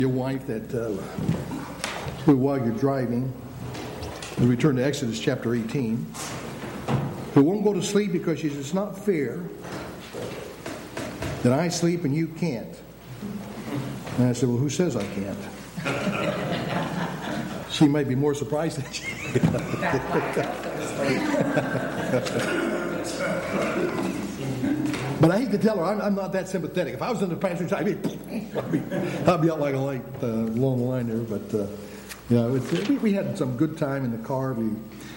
Your wife that while you're driving, we return to Exodus chapter 18, who won't go to sleep because she says, it's not fair that I sleep and you can't. And I said, well, who says I can't? She might be more surprised than she But I hate to tell her, I'm not that sympathetic. If I was in the passenger side, I'd be out like a light along the line there. But, we had some good time in the car. We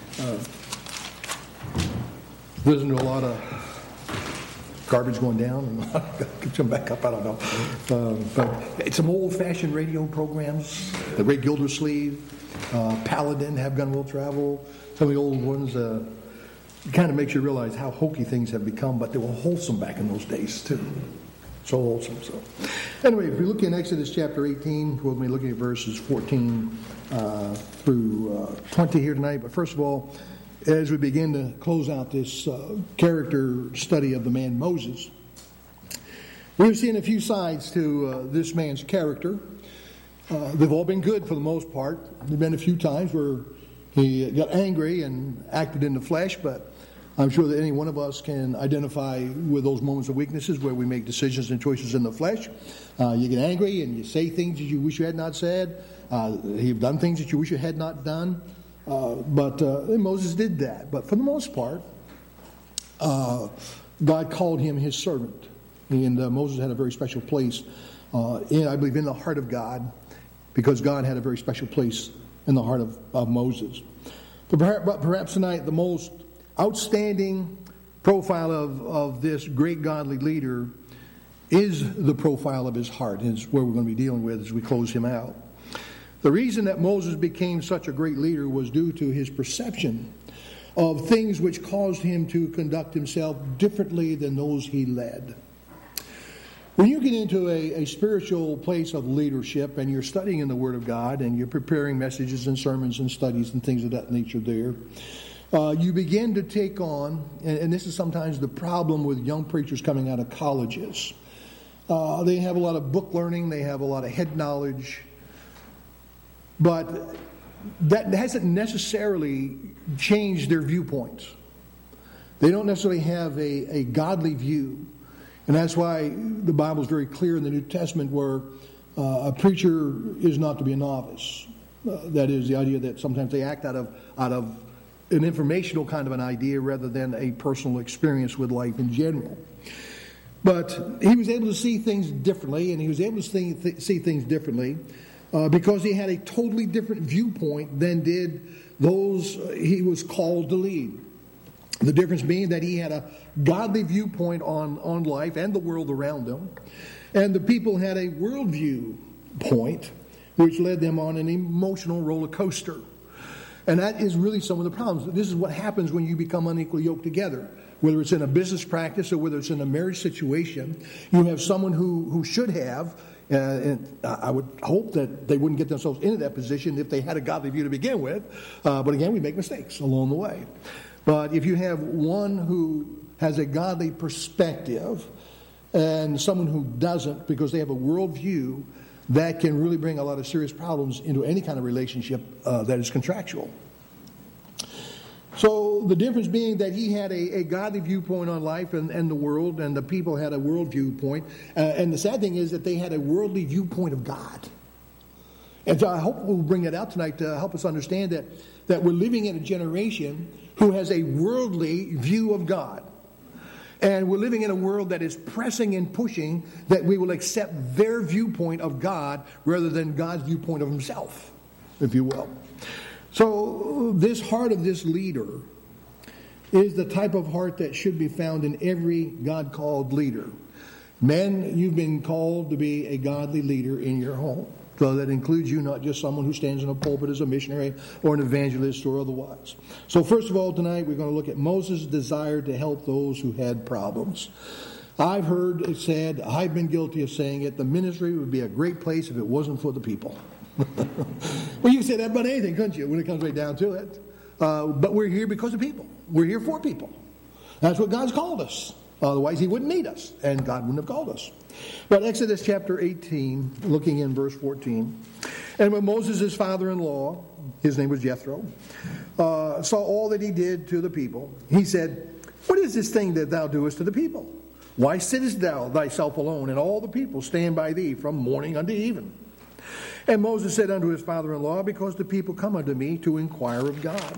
listened to a lot of garbage going down and come back up, I don't know. But it's some old-fashioned radio programs. The Ray Gildersleeve, Paladin, Have Gun Will Travel, some of the old ones. It kind of makes you realize how hokey things have become, but they were wholesome back in those days, too. So wholesome. So, anyway, if we look in Exodus chapter 18, we'll be looking at verses 14 through 20 here tonight. But first of all, as we begin to close out this character study of the man Moses, we've seen a few sides to this man's character. They've all been good for the most part. There have been a few times where he got angry and acted in the flesh, but I'm sure that any one of us can identify with those moments of weaknesses where we make decisions and choices in the flesh. You get angry and you say things that you wish you had not said. You've done things that you wish you had not done. But Moses did that. But for the most part, God called him his servant. And Moses had a very special place, I believe, in the heart of God, because God had a very special place in the heart of Moses. But perhaps tonight the most outstanding profile of this great godly leader is the profile of his heart, is where we're going to be dealing with as we close him out. The reason that Moses became such a great leader was due to his perception of things which caused him to conduct himself differently than those he led. When you get into a spiritual place of leadership and you're studying in the Word of God and you're preparing messages and sermons and studies and things of that nature there, you begin to take on, and this is sometimes the problem with young preachers coming out of colleges. They have a lot of book learning, they have a lot of head knowledge, but that hasn't necessarily changed their viewpoints. They don't necessarily have a godly view. And that's why the Bible is very clear in the New Testament where a preacher is not to be a novice. That is the idea that sometimes they act out of an informational kind of an idea rather than a personal experience with life in general. But he was able to see things differently, and he was able to see things differently because he had a totally different viewpoint than did those he was called to lead. The difference being that he had a godly viewpoint on life and the world around them. And the people had a worldview point which led them on an emotional roller coaster. And that is really some of the problems. This is what happens when you become unequally yoked together. Whether it's in a business practice or whether it's in a marriage situation, you have someone who should have, and I would hope that they wouldn't get themselves into that position if they had a godly view to begin with. But again, we make mistakes along the way. But if you have one who has a godly perspective and someone who doesn't because they have a worldview, that can really bring a lot of serious problems into any kind of relationship that is contractual. So the difference being that he had a godly viewpoint on life and the world, and the people had a world viewpoint. And the sad thing is that they had a worldly viewpoint of God. And so I hope we'll bring that out tonight to help us understand that we're living in a generation who has a worldly view of God. And we're living in a world that is pressing and pushing that we will accept their viewpoint of God rather than God's viewpoint of himself, if you will. So this heart of this leader is the type of heart that should be found in every God-called leader. Men, you've been called to be a godly leader in your home. So that includes you, not just someone who stands in a pulpit as a missionary or an evangelist or otherwise. So first of all, tonight we're going to look at Moses' desire to help those who had problems. I've heard it said, I've been guilty of saying it, the ministry would be a great place if it wasn't for the people. Well, you can say that about anything, couldn't you, when it comes right down to it? But we're here because of people. We're here for people. That's what God's called us. Otherwise, he wouldn't need us, and God wouldn't have called us. But Exodus chapter 18, looking in verse 14. And when Moses' father-in-law, his name was Jethro, saw all that he did to the people, he said, "What is this thing that thou doest to the people? Why sittest thou thyself alone, and all the people stand by thee from morning unto even?" And Moses said unto his father-in-law, "Because the people come unto me to inquire of God.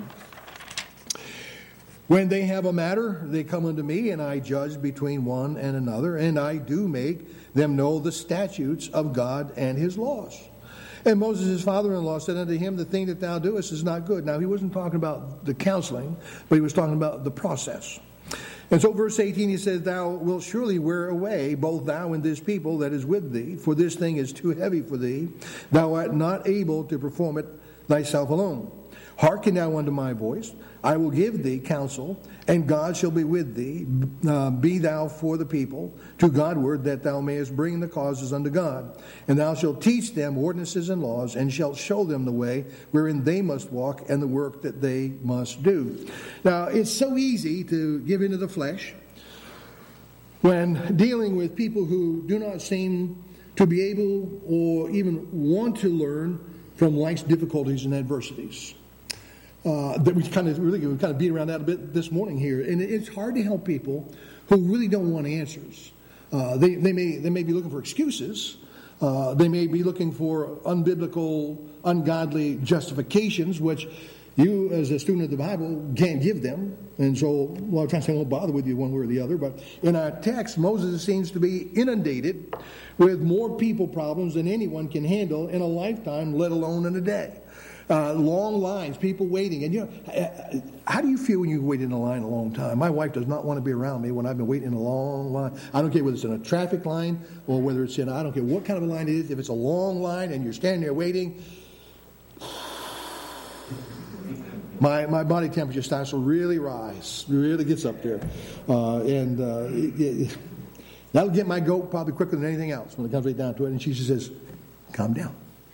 When they have a matter, they come unto me, and I judge between one and another, and I do make them know the statutes of God and his laws." And Moses, his father-in-law, said unto him, "The thing that thou doest is not good." Now, he wasn't talking about the counseling, but he was talking about the process. And so verse 18, he says, "Thou wilt surely wear away, both thou and this people that is with thee, for this thing is too heavy for thee. Thou art not able to perform it thyself alone. Hearken now unto my voice. I will give thee counsel, and God shall be with thee. Be thou for the people to Godward, that thou mayest bring the causes unto God. And thou shalt teach them ordinances and laws, and shalt show them the way wherein they must walk, and the work that they must do." Now, it's so easy to give into the flesh when dealing with people who do not seem to be able or even want to learn from life's difficulties and adversities. That we kind of beat around that a bit this morning here, and it's hard to help people who really don't want answers. They may be looking for excuses. They may be looking for unbiblical, ungodly justifications, which you, as a student of the Bible, can't give them. And so, a lot of times I won't bother with you one way or the other. But in our text, Moses seems to be inundated with more people problems than anyone can handle in a lifetime, let alone in a day. Long lines, people waiting. And how do you feel when you wait in a line a long time? My wife does not want to be around me when I've been waiting in a long line. I don't care whether it's in a traffic line or whether it's I don't care what kind of a line it is. If it's a long line and you're standing there waiting, my body temperature starts to really rise. It really gets up there. That'll get my goat probably quicker than anything else when it comes right down to it. And she says, "Calm down.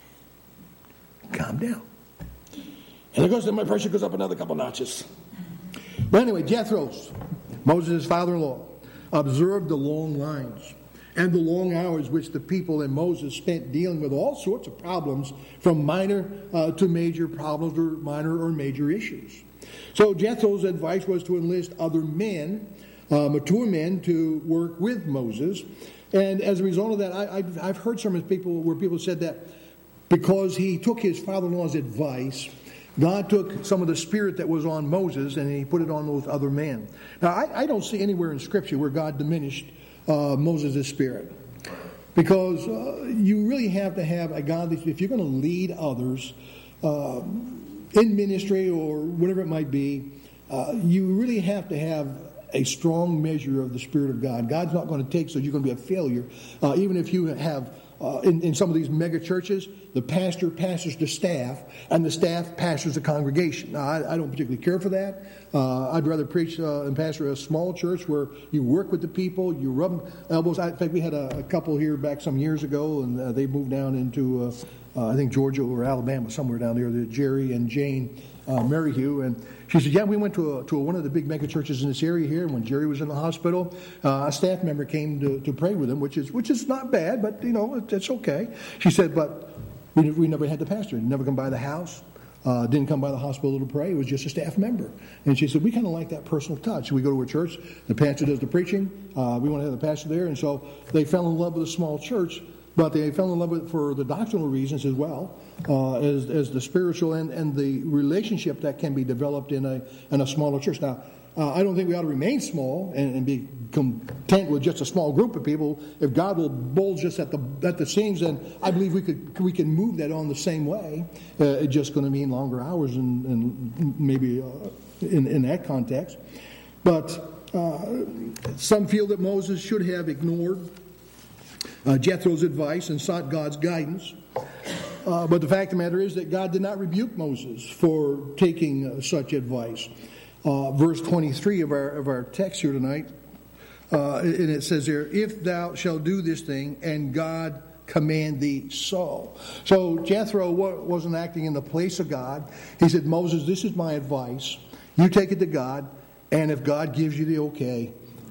Calm down." And my pressure goes up another couple notches. But anyway, Jethro, Moses' father-in-law, observed the long lines and the long hours which the people and Moses spent dealing with all sorts of problems, from minor to major problems, or minor or major issues. So Jethro's advice was to enlist other men, mature men, to work with Moses. And as a result of that, I've heard sermons where people said that because he took his father-in-law's advice, God took some of the spirit that was on Moses and he put it on those other men. Now, I don't see anywhere in Scripture where God diminished Moses' spirit. Because you really have to have a godly, if you're going to lead others in ministry or whatever it might be, you really have to have a strong measure of the Spirit of God. God's not going to take so you're going to be a failure. Even if you have, in some of these mega churches, the pastor pastors the staff, and the staff pastors the congregation. Now, I don't particularly care for that. I'd rather preach and pastor a small church where you work with the people, you rub elbows. In fact, we had a couple here back some years ago, and they moved down into, I think, Georgia or Alabama, somewhere down there, Jerry and Jane Maryhugh. And she said, yeah, we went to one of the big mega churches in this area here, and when Jerry was in the hospital, a staff member came to pray with him, which is not bad, but, it's okay. She said, but we never had the pastor. He never come by the house. Didn't come by the hospital to pray. It was just a staff member. And she said, we kind of like that personal touch. We go to a church. The pastor does the preaching. We want to have the pastor there. And so they fell in love with a small church, but they fell in love with it for the doctrinal reasons as well, as the spiritual and the relationship that can be developed in a smaller church. Now, I don't think we ought to remain small and be content with just a small group of people. If God will bulge us at the seams, then I believe we can move that on the same way. It's just going to mean longer hours and maybe in that context. But some feel that Moses should have ignored Jethro's advice and sought God's guidance. But the fact of the matter is that God did not rebuke Moses for taking such advice. Verse 23 of our text here tonight, and it says there, if thou shalt do this thing, and God command thee so. So Jethro wasn't acting in the place of God. He said, Moses, this is my advice. You take it to God, and if God gives you the okay,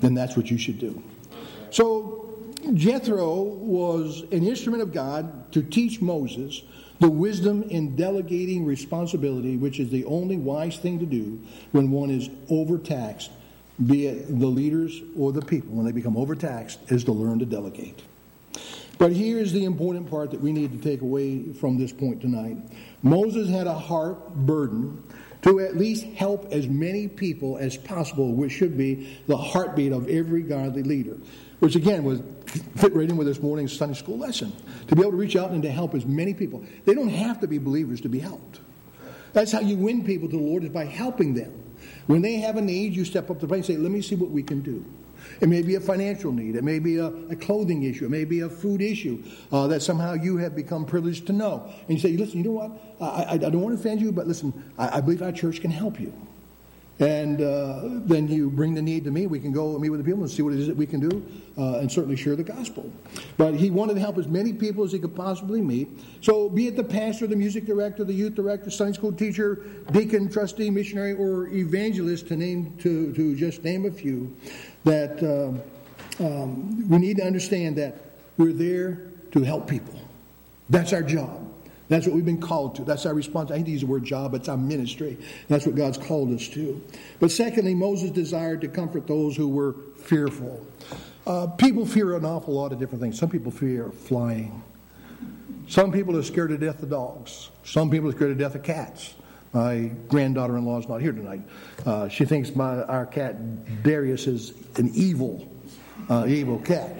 then that's what you should do. So Jethro was an instrument of God to teach Moses the wisdom in delegating responsibility, which is the only wise thing to do when one is overtaxed, be it the leaders or the people. When they become overtaxed, is to learn to delegate. But here's the important part that we need to take away from this point tonight. Moses had a heart burden to at least help as many people as possible, which should be the heartbeat of every godly leader. Which again was fit right in with this morning's Sunday school lesson. To be able to reach out and to help as many people. They don't have to be believers to be helped. That's how you win people to the Lord, is by helping them. When they have a need, you step up to the plate and say, let me see what we can do. It may be a financial need. It may be a clothing issue. It may be a food issue that somehow you have become privileged to know. And you say, listen, you know what? I don't want to offend you, but listen, I believe our church can help you. And then you bring the need to me. We can go and meet with the people and see what it is that we can do and certainly share the gospel. But he wanted to help as many people as he could possibly meet. So be it the pastor, the music director, the youth director, Sunday school teacher, deacon, trustee, missionary, or evangelist, to just name a few, that we need to understand that we're there to help people. That's our job. That's what we've been called to. That's our response. I hate to use the word job, but it's our ministry. That's what God's called us to. But secondly, Moses desired to comfort those who were fearful. People fear an awful lot of different things. Some people fear flying. Some people are scared to death of dogs. Some people are scared to death of cats. My granddaughter-in-law is not here tonight. She thinks our cat Darius is an evil cat.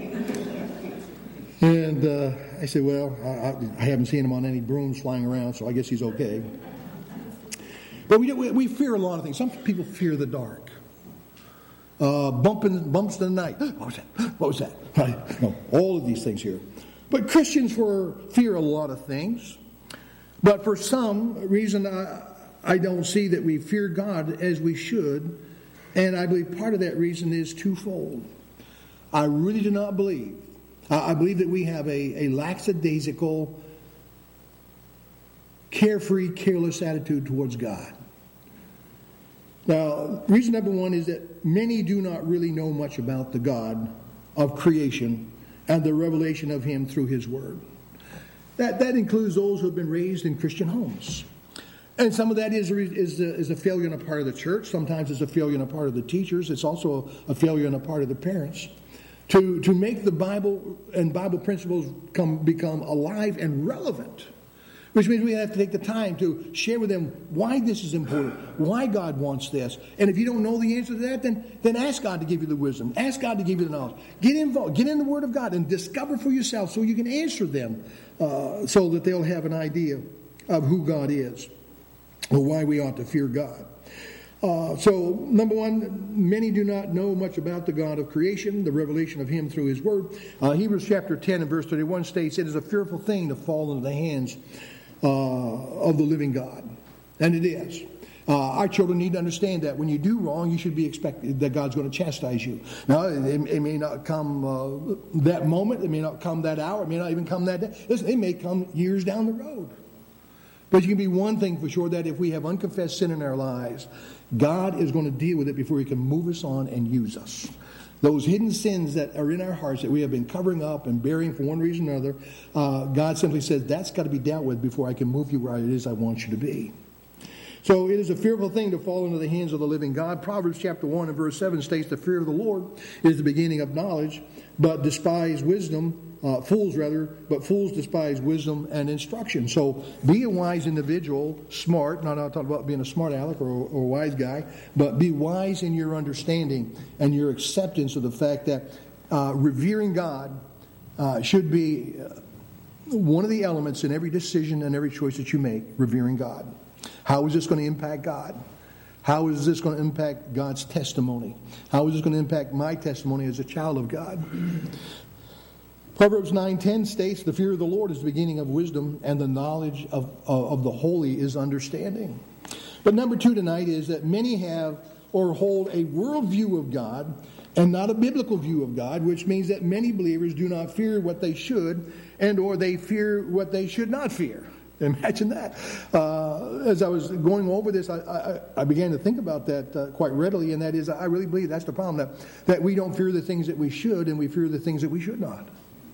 And I said, well, I haven't seen him on any brooms flying around, so I guess he's okay. But we fear a lot of things. Some people fear the dark. Bumps in the night. What was that? Right. No, all of these things here. But Christians fear a lot of things. But for some reason, I don't see that we fear God as we should. And I believe part of that reason is twofold. I really do not believe. I believe that we have a lackadaisical, carefree, careless attitude towards God. Now, reason number one is that many do not really know much about the God of creation and the revelation of Him through His Word. That includes those who have been raised in Christian homes. And some of that is a failure on the part of the church. Sometimes it's a failure on the part of the teachers. It's also a failure on the part of the parents. To make the Bible and Bible principles become alive and relevant. Which means we have to take the time to share with them why this is important, why God wants this. And if you don't know the answer to that, then ask God to give you the wisdom. Ask God to give you the knowledge. Get involved. Get in the Word of God and discover for yourself so you can answer them so that they'll have an idea of who God is or why we ought to fear God. So, number one, many do not know much about the God of creation, the revelation of Him through His Word. Hebrews chapter 10 and verse 31 states, it is a fearful thing to fall into the hands of the living God. And it is. Our children need to understand that when you do wrong, you should be expected that God's going to chastise you. Now, it may not come that moment. It may not come that hour. It may not even come that day. Listen, it may come years down the road. But you can be one thing for sure, that if we have unconfessed sin in our lives, God is going to deal with it before He can move us on and use us. Those hidden sins that are in our hearts that we have been covering up and burying for one reason or another, God simply says, that's got to be dealt with before I can move you where it is I want you to be. So it is a fearful thing to fall into the hands of the living God. Proverbs chapter 1 and verse 7 states, the fear of the Lord is the beginning of knowledge, but despise wisdom, but fools despise wisdom and instruction. So be a wise individual, smart, not talking about being a smart aleck or a wise guy, but be wise in your understanding and your acceptance of the fact that revering God should be one of the elements in every decision and every choice that you make, revering God. How is this going to impact God? How is this going to impact God's testimony? How is this going to impact my testimony as a child of God? Proverbs 9:10 states, the fear of the Lord is the beginning of wisdom, and the knowledge of the holy is understanding. But number two tonight is that many have or hold a worldview of God and not a biblical view of God, which means that many believers do not fear what they should, and or they fear what they should not fear. Imagine that. As I was going over this, I began to think about that quite readily, and that is, I really believe that's the problem, that we don't fear the things that we should, and we fear the things that we should not.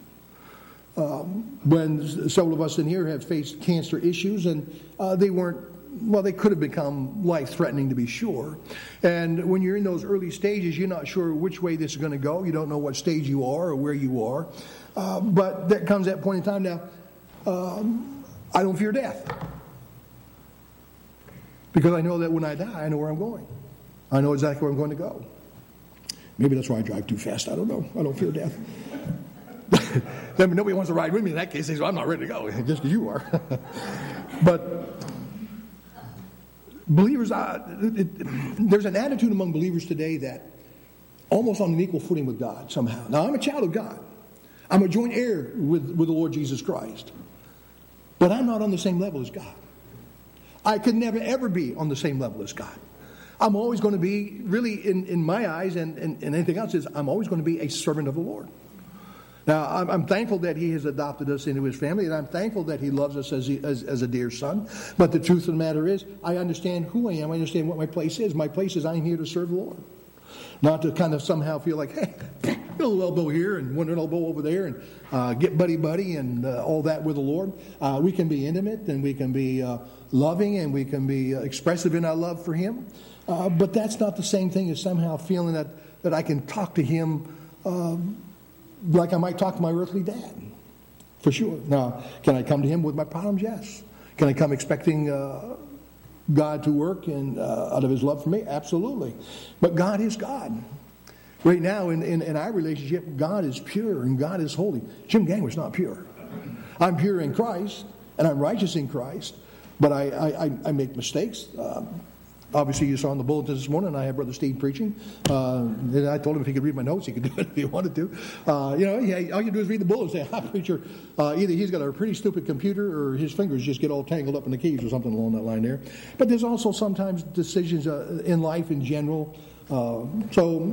When several of us in here have faced cancer issues, and they could have become life-threatening to be sure. And when you're in those early stages, you're not sure which way this is going to go. You don't know what stage you are or where you are. But there comes that point in time now, I don't fear death. Because I know that when I die, I know where I'm going. I know exactly where I'm going to go. Maybe that's why I drive too fast. I don't know. I don't fear death. Nobody wants to ride with me in that case. They say, well, I'm not ready to go, just as you are. But believers, there's an attitude among believers today that almost on an equal footing with God somehow. Now, I'm a child of God. I'm a joint heir with the Lord Jesus Christ. But I'm not on the same level as God. I could never, ever be on the same level as God. I'm always going to be, really, in my eyes and anything else, I'm always going to be a servant of the Lord. Now, I'm thankful that He has adopted us into His family, and I'm thankful that He loves us as a dear son. But the truth of the matter is, I understand who I am. I understand what my place is. My place is I'm here to serve the Lord. Not to kind of somehow feel like, hey, a little elbow here and one elbow over there and get buddy and all that with the Lord. We can be intimate and we can be loving and we can be expressive in our love for Him. But that's not the same thing as somehow feeling that I can talk to Him like I might talk to my earthly dad, for sure. Now, can I come to Him with my problems? Yes. Can I come expecting God to work and out of His love for me? Absolutely. But God is God. Right now, in our relationship, God is pure and God is holy. Jim Gangler's not pure. I'm pure in Christ, and I'm righteous in Christ, but I make mistakes. Obviously, you saw in the bulletin this morning, I had Brother Steve preaching. And I told him if he could read my notes, he could do it if he wanted to. All you do is read the bulletin and say, preacher, either he's got a pretty stupid computer or his fingers just get all tangled up in the keys or something along that line there. But there's also sometimes decisions in life in general. I'm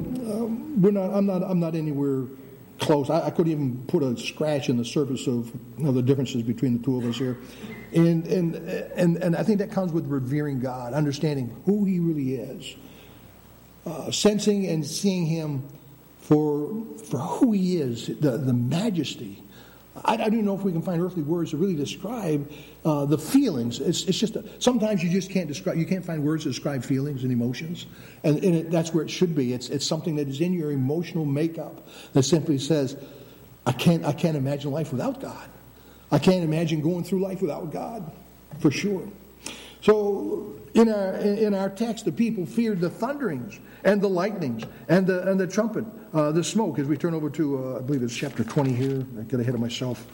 not anywhere close. I couldn't even put a scratch in the surface of the differences between the two of us here. And I think that comes with revering God, understanding who He really is, sensing and seeing Him for who He is, the majesty. I don't know if we can find earthly words to really describe the feelings. It's just sometimes you just can't describe. You can't find words to describe feelings and emotions, and that's where it should be. It's something that is in your emotional makeup that simply says, I can't imagine life without God. I can't imagine going through life without God, for sure. So in our text, the people feared the thunderings and the lightnings and the trumpet, the smoke. As we turn over to, I believe it's chapter 20 here. I get ahead of myself.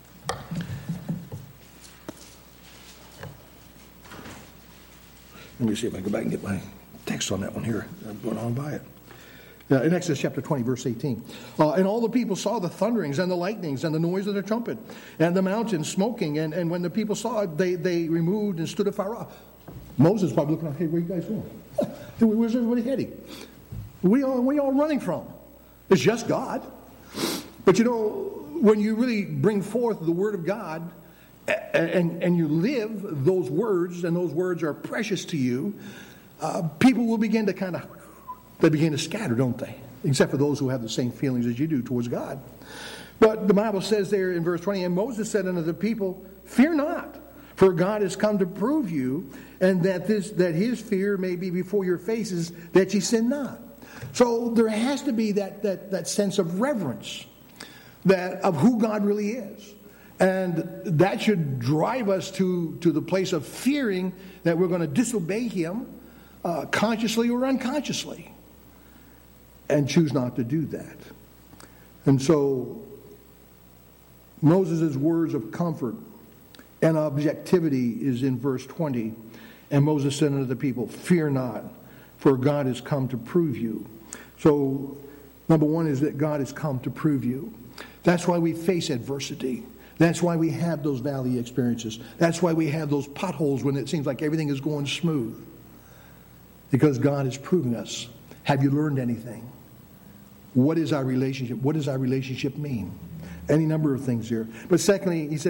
Let me see if I can go back and get my text on that one here. I'm going on by it. In Exodus chapter 20, verse 18. And all the people saw the thunderings and the lightnings and the noise of the trumpet and the mountain smoking. And when the people saw it, they removed and stood afar off. Moses probably looking, hey, where are you guys going? Where's everybody heading? Where are you all running from? It's just God. But when you really bring forth the Word of God and you live those words, and those words are precious to you, people will begin to they begin to scatter, don't they? Except for those who have the same feelings as you do towards God. But the Bible says there in verse 20, and Moses said unto the people, fear not, for God has come to prove you, and that His fear may be before your faces, that ye sin not. So there has to be that sense of reverence of who God really is. And that should drive us to the place of fearing that we're going to disobey Him consciously or unconsciously, and choose not to do that. And so Moses' words of comfort and objectivity is in verse 20. And Moses said unto the people, fear not, for God has come to prove you. So number one is that God has come to prove you. That's why we face adversity. That's why we have those valley experiences. That's why we have those potholes when it seems like everything is going smooth. Because God is proving us. Have you learned anything? What is our relationship? What does our relationship mean? Any number of things here. But secondly, he says,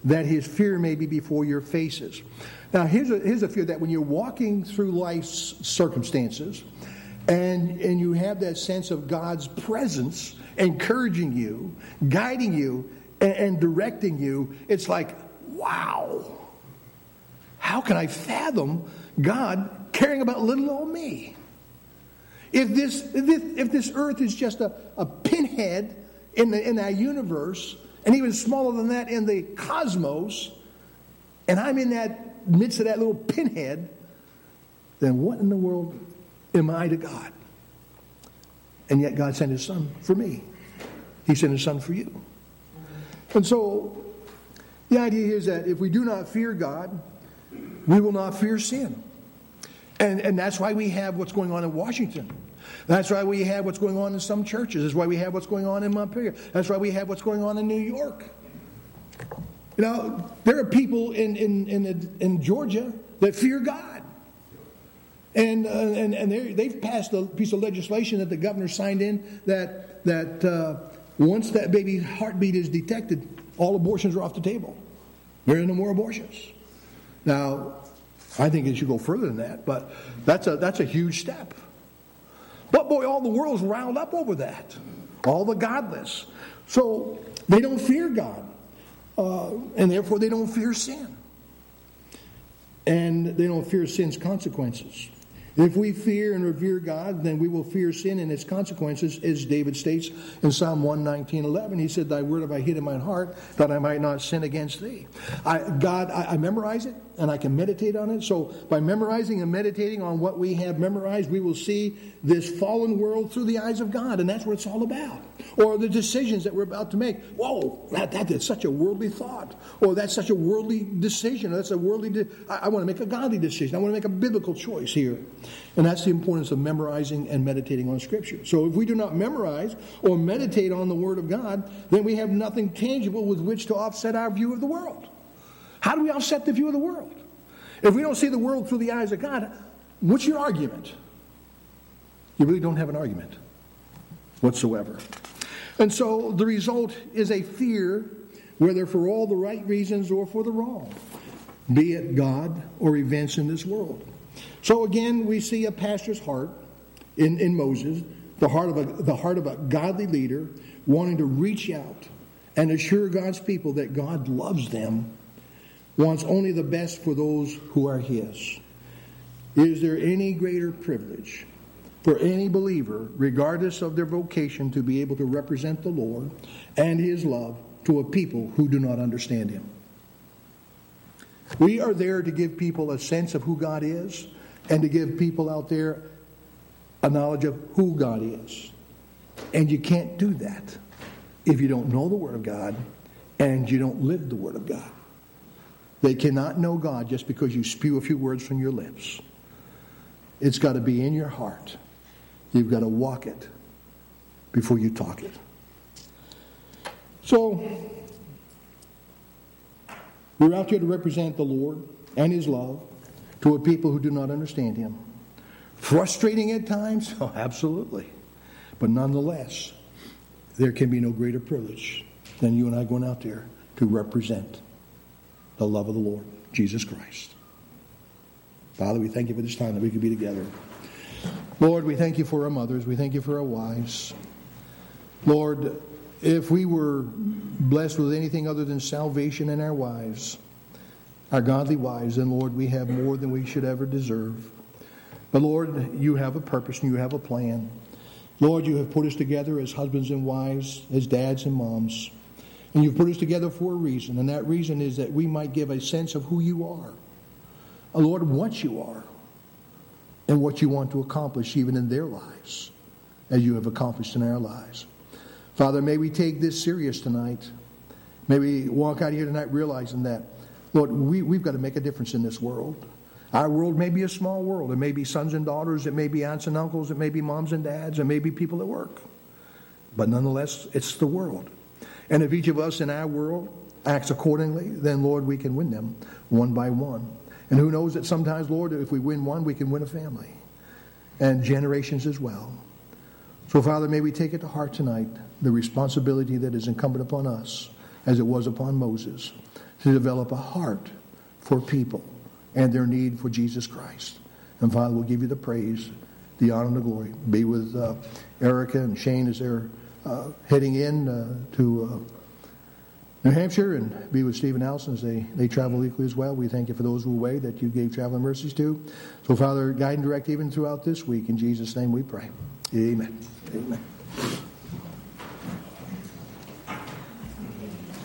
that his fear may be before your faces. Now, here's a fear that when you're walking through life's circumstances and you have that sense of God's presence encouraging you, guiding you, and directing you, it's like, wow, how can I fathom God caring about little old me? If this earth is just a pinhead in our universe, and even smaller than that in the cosmos, and I'm in that midst of that little pinhead, then what in the world am I to God? And yet God sent his son for me. He sent his son for you. And so the idea is that if we do not fear God, we will not fear sin. And that's why we have what's going on in Washington. That's why we have what's going on in some churches. That's why we have what's going on in Montpelier. That's why we have what's going on in New York. You know, there are people in Georgia that fear God. And they've passed a piece of legislation that the governor signed in that once that baby's heartbeat is detected, all abortions are off the table. There are no more abortions. Now, I think it should go further than that, but that's a huge step. But boy, all the world's riled up over that. All the godless. So they don't fear God. And therefore they don't fear sin. And they don't fear sin's consequences. If we fear and revere God, then we will fear sin and its consequences, as David states in Psalm 119:11. He said, "Thy word have I hid in my heart, that I might not sin against thee." I memorize it, and I can meditate on it. So by memorizing and meditating on what we have memorized, we will see this fallen world through the eyes of God, and that's what it's all about. Or the decisions that we're about to make. Whoa, that is such a worldly thought. Or that's such a worldly decision. That's a worldly. I want to make a godly decision. I want to make a biblical choice here. And that's the importance of memorizing and meditating on Scripture. So if we do not memorize or meditate on the Word of God, then we have nothing tangible with which to offset our view of the world. How do we offset the view of the world? If we don't see the world through the eyes of God, what's your argument? You really don't have an argument whatsoever. And so the result is a fear, whether for all the right reasons or for the wrong, be it God or events in this world. So again, we see a pastor's heart in Moses, the heart of a godly leader wanting to reach out and assure God's people that God loves them, wants only the best for those who are his. Is there any greater privilege for any believer, regardless of their vocation, to be able to represent the Lord and his love to a people who do not understand him? We are there to give people a sense of who God is and to give people out there a knowledge of who God is. And you can't do that if you don't know the Word of God and you don't live the Word of God. They cannot know God just because you spew a few words from your lips. It's got to be in your heart. You've got to walk it before you talk it. So, we're out here to represent the Lord and his love to a people who do not understand him. Frustrating at times? Oh, absolutely. But nonetheless, there can be no greater privilege than you and I going out there to represent the love of the Lord, Jesus Christ. Father, we thank you for this time that we could be together. Lord, we thank you for our mothers. We thank you for our wives. Lord, if we were blessed with anything other than salvation in our wives, our godly wives, then Lord, we have more than we should ever deserve. But Lord, you have a purpose and you have a plan. Lord, you have put us together as husbands and wives, as dads and moms. And you've put us together for a reason. And that reason is that we might give a sense of who you are. Lord, what you are. And what you want to accomplish even in their lives, as you have accomplished in our lives. Father, may we take this serious tonight. May we walk out here tonight realizing that, Lord, we've got to make a difference in this world. Our world may be a small world. It may be sons and daughters. It may be aunts and uncles. It may be moms and dads. It may be people at work. But nonetheless, it's the world. And if each of us in our world acts accordingly, then, Lord, we can win them one by one. And who knows that sometimes, Lord, if we win one, we can win a family. And generations as well. So, Father, may we take it to heart tonight, the responsibility that is incumbent upon us, as it was upon Moses, to develop a heart for people and their need for Jesus Christ. And Father, we'll give you the praise, the honor, and the glory. Be with Erica and Shane as they're heading in to New Hampshire, and be with Steve and Allison as they travel equally as well. We thank you for those who away that you gave traveling mercies to. So, Father, guide and direct even throughout this week. In Jesus' name we pray. Amen. Amen.